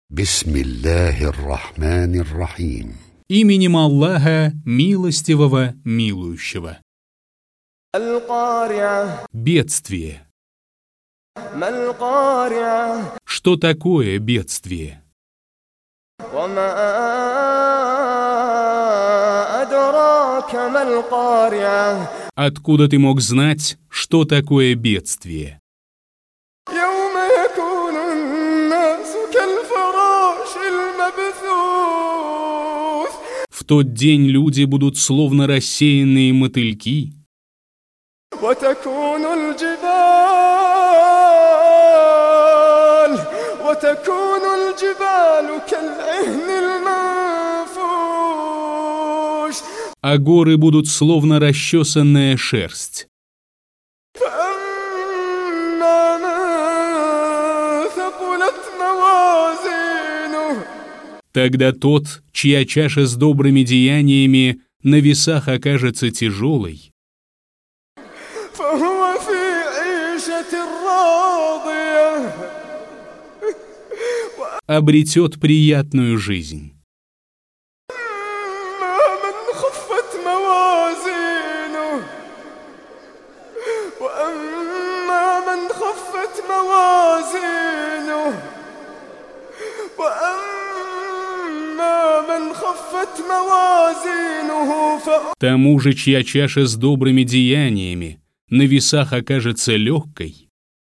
Бисмиллахир-рахманир-рахим. Именем Аллаха, милостивого, милующего. Бедствие. Что такое бедствие? Откуда ты мог знать, что такое бедствие? В тот день люди будут словно рассеянные мотыльки. А горы будут словно расчесанная шерсть. Тогда тот, чья чаша с добрыми деяниями на весах окажется тяжелой, обретет приятную жизнь. Тому же, чья чаша с добрыми деяниями на весах окажется легкой,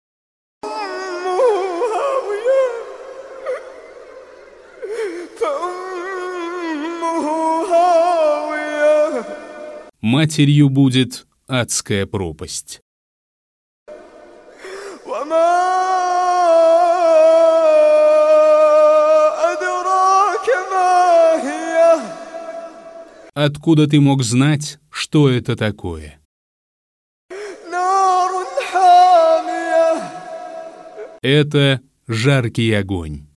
матерью будет адская пропасть. Откуда ты мог знать, что это такое? Это жаркий огонь.